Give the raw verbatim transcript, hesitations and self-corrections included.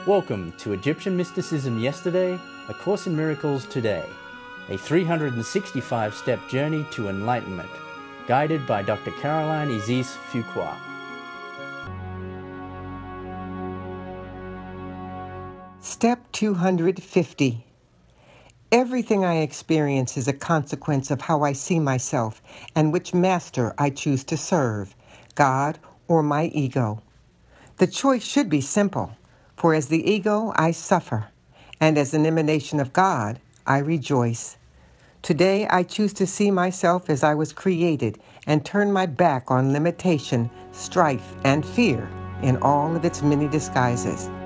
Welcome to Egyptian Mysticism Yesterday, A Course in Miracles Today, a three hundred sixty-five step journey to enlightenment, guided by Doctor Caroline Isis Fuqua. Step two hundred fifty. Everything I experience is a consequence of how I see myself and which master I choose to serve, God or my ego. The choice should be simple, for as the ego I suffer, and as an emanation of God I rejoice. Today I choose to see myself as I was created and turn my back on limitation, strife, and fear in all of its many disguises.